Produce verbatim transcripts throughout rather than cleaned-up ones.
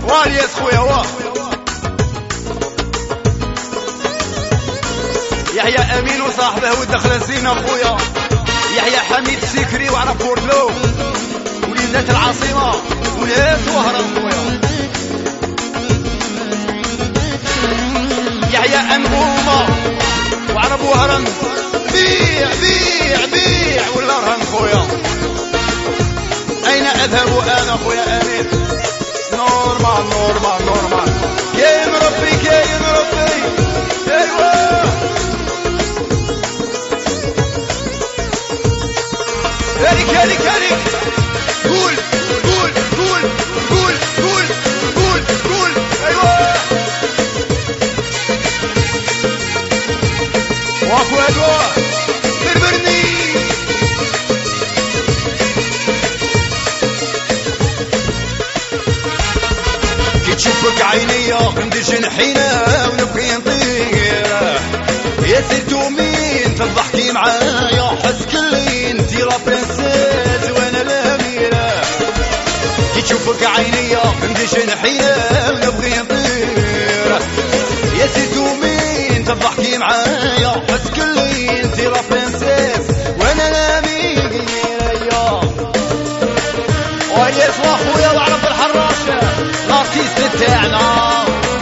والياس خويا واه يحيى امين وصاحبه ودخل الزينه خويا يحيى حميد السكري وعرف بورتلو وليدات العاصمه ولاد وهران خويا يحيى انبومه وعرب وهران بيع بيع بيع ولا رهن خويا اين اذهب انا خويا امين نورمال نورمال نورمال كاين ربي كاين ربي ايوا هاليك هاليك هاليك قول قول قول قول قول قول قول ايوا واكو ادوا بربرني كي تشوفك عينيا ندج نحينا ونبغي نطير يا سيرتو مين تضحكي معايا حس كلي انتي لا برنسيس وانا الاميرة كي تشوفك عينيا ندج نحينا ونبغي نطير يا سيرتو مين تضحكي معايا حس كلي انتي لا برنسيس وانا الاميرة ويا سوا خويا وعرف الحراش الارتيست تاعنا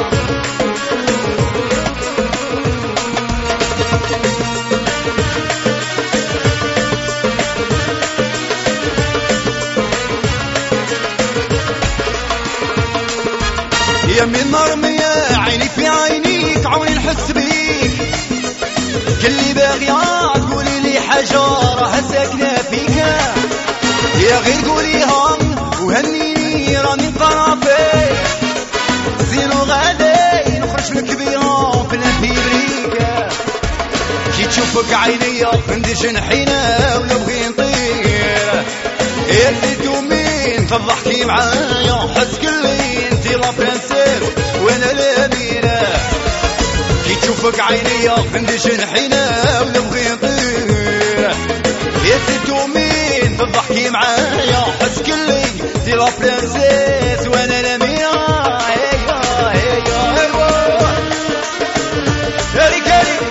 يا من مرمية عيني في عينيك عوني نحس بيك كلي باغية تقولي لي حاجة راها ساكنة فيك يا غير قوليها وهنيني راني طرفي زينو غادي نخرج للكبيرة في الانتيبريكا كي تشوفك عينيا ندج نحينا ونبغي نطير يا زيتو مين تضحكي معايا حس كلي انتي لا برنسيس وانا الاميرة كي تشوفك عينيا ندج نحينا ونبغي نطير يا زيتو مين تضحكي معايا حس كلي انتي لا برنسيس وانا الاميرة ايوا ايوا ايوا هاليك هاليك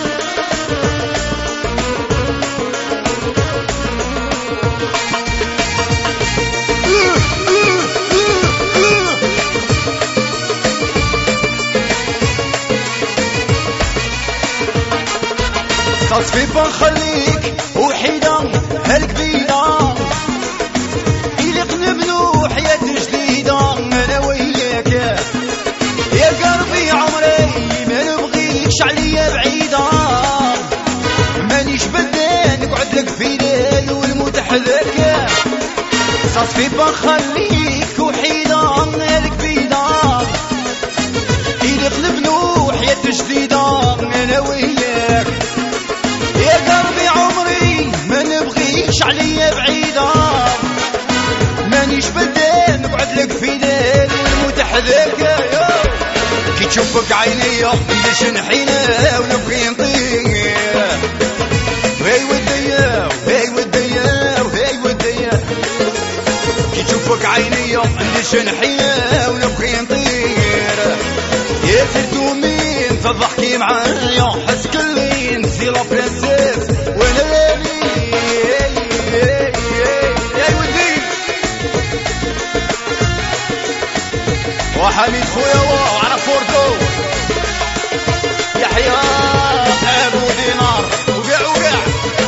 صافي بنخليك وحيدة هالكبيرة إليق نبنو حياة جديدة أنا وياك يا قلبي عمري ما نبغيكش عليا بعيدة مانيش بدان نقعد لك في ليل والموت حذاك صافي بنخليك وحيدة هالكبيرة إليق نبنو حياة جديدة أنا وياك يا قلبي عمري ما نبغيكش عليا بعيدة مانيش بدان نقعد لك في ليل ونموت حذاك كي تشوفك عينيا ندش نحينا ونبغي نطير هاي وديا وهاي وديا وهاي وديا كي تشوفك عينيا ندش نحينا ونبغي نطير يا سيرتو مين تضحكي معايا حس كلي انتي لا برنسيس وانا لالي يا ودي وحميد خويا وعلى فوردو يحيى ابو دينار وقع وقع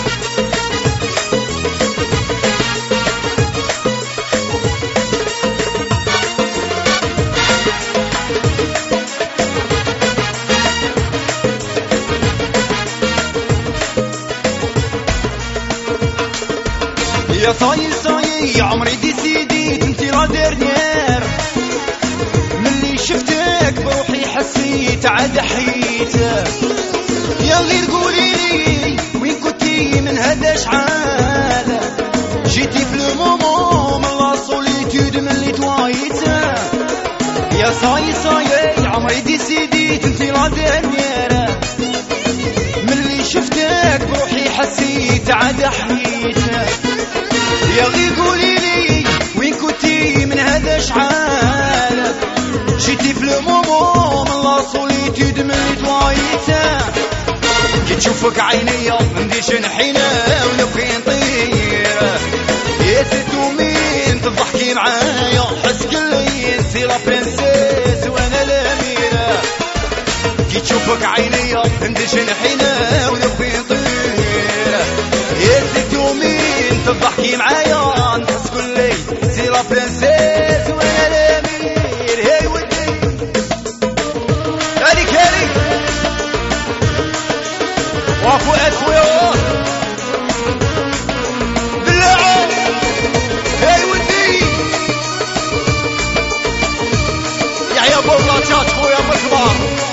يا صاي صاي عمري ديسيديت انتي لا ديرنيير ملي شفتك بروحي حسيت عاد حيت يا غير قوليلي وين كنتي من هذا شحال جيتي في المومون من لا سوليتود ملي توايت يا صاي صاي عمري ديسيديت انتي لا ديرنيير ملي شفتك بروحي حسيت عاد حيت يا غير قوليلي وين كنتي من هذا شحال لابتيتيد من توعيتها كي تشوفك عينيا ندي شنحينا ولو كي نطير يا ستو مين تضحكي معايا حس كلي انتي لا برنسيس وانا الاميرة كي تشوفك عينيا ندي شنحينا ولو كي نطير يا ستو مين تضحكي معايا نحس كلي انتي لا برنسيس وانا الامير هاي ودي هاديك هاديك وافو اسويا دلعو هاي ودي يحيى بولاتشات خويا بالكبار